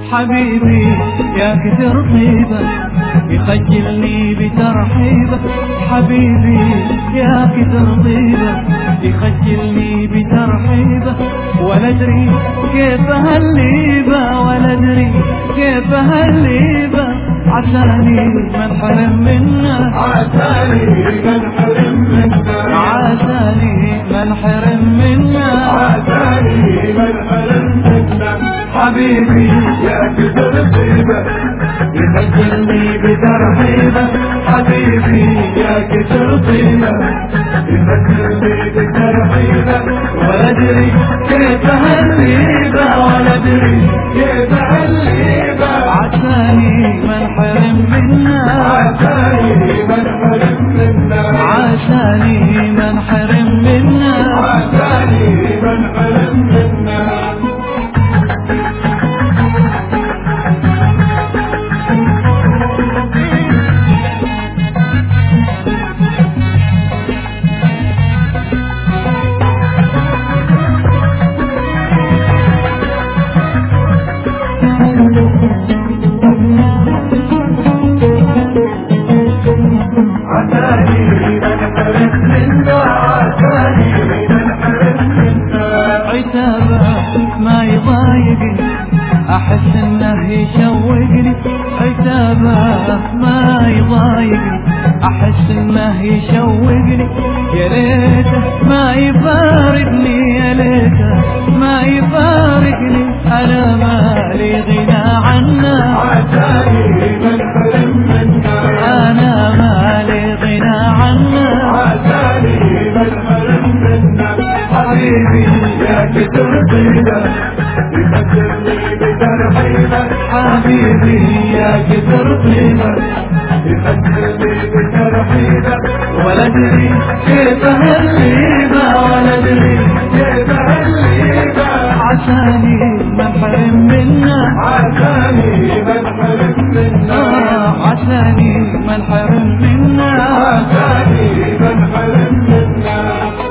حبيبي يا كثر طيبة يخجلني بترحيبه. حبيبي يا كثر طيبة يخجلني بترحيبه. ولا ادري كيف هالليبة ولا ادري كيف هالليبة. عساني ما انحرم منه عساني ما انحرم منه عساني ما انحرم منه عساني ما انحرم منه. حبيبي يا كثر طيبة يخجلني بترحيبه. حبيبي يا كثر طيبة يخجلني بترحيبه. ولا ادري كيف هالليبة ولا ادري كيف هالليبة. عساني ما انحرم منه عساني ما انحرم منه عساني ما انحرم منه عساني ما انحرم منه. عتابه ما يضايقني احس انه يشوقني. عتابه ما يضايقني احس انه يشوقني. يا ليته ما يفارقني يا ليته ما يفارقني. انا مالي غنى عنه عساني ما انحرم منه انا مالي غنى عنه عساني ما انحرم منه. حبيبي يا كثر طيبة يخجلني بترحيبه. حبيبي يا كثر طيبة يخجلني بترحيبه. ولا ادري كيف هالليبة ولا ادري كيف هالليبة. عساني ما انحرم منه عساني ما انحرم منه عساني ما انحرم منه عساني ما انحرم منه.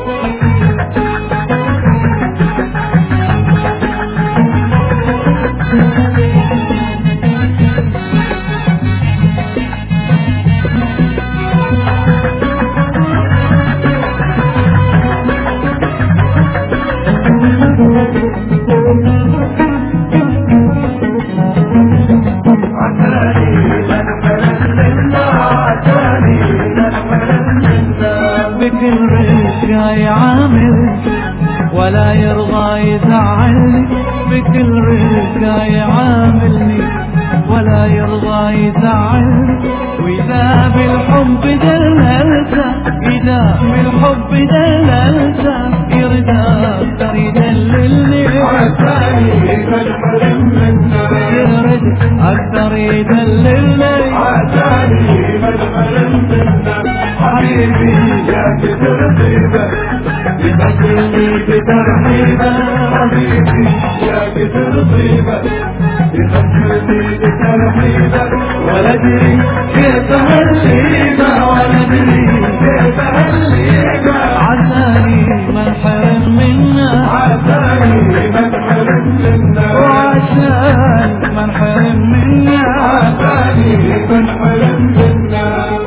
بكل رجاي عامل ولا يرضى يزعلني. بكل رجاي عاملني ولا يرضى يزعلني. وإذا بالحب دللته إذا بالحب دللته يرد يدللني. عساني ما انحرم منه يرد أكثر يدللني. عساني ما انحرم منه. حبيبي يا كثر طيبة يخجلني بترحيبه. حبيبي يا كثر طيبة يخجلني بترحيبه. ولا ادري كيف هالليبة ولا ادري كيف هالليبة. عساني ما انحرم منه عساني ما انحرم منه وعسان ما انحرم منه عساني ما انحرم منه.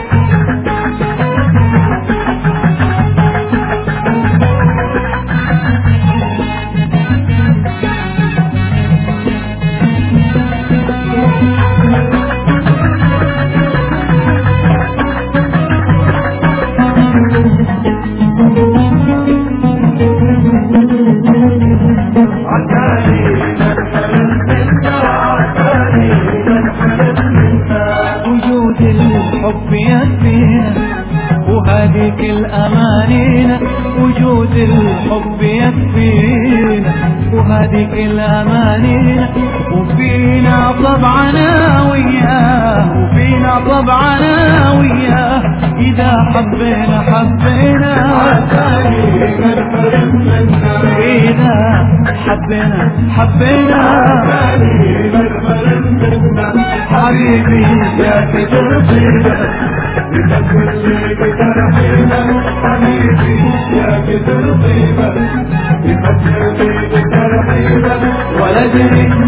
وجود الحب يكفينا وهذيك الأمانينا. وجود الحب يكفينا وهذيك الأمانينا. وفينا طبعنا وياه وفينا طبعنا وياه. إذا حبينا حبينا عساني ما انحرم منه إذا حبينا حبينا عساني ما انحرم منه. حبيبي يا كثر طيبة يخجلني بترحيبه. حبيبي يا كثر طيبة يخجلني بترحيبه. ولا ادري